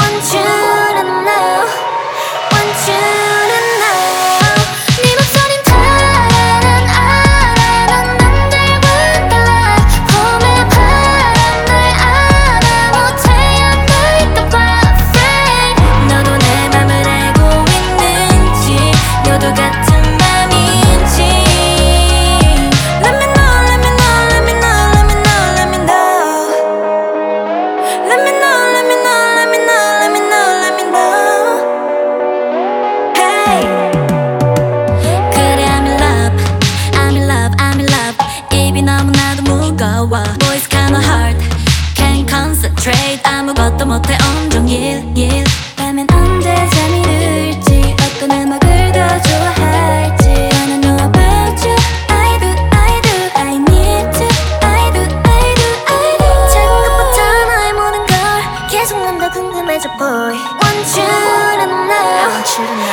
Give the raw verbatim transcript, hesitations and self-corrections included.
Want you to know, want you to know. 네 목소린 달아 난 알아 넌 남들과 달라 봄의 바람 날 안아 못해 I'm like the perfect 너도 내 맘을 알고 있는지 너도 같은 맘인지 Let me know, let me know, let me know, let me know, let me know Let me know, let me know, let me know, let me know, let me know Hey 그래 I'm in love, I'm in love, I'm in love 입이 너무나도 무거워 Voice kinda hard, can't concentrate 아무것도 못해 온종일 일 밤엔 언제 잠이 들지 어떤 음악을 더 좋아할지 Wanna know about you I do, I do, I need to I do, I do, I do 작은 것부터 너의 모든 걸 계속 난 더 궁금해져 boy Want you to know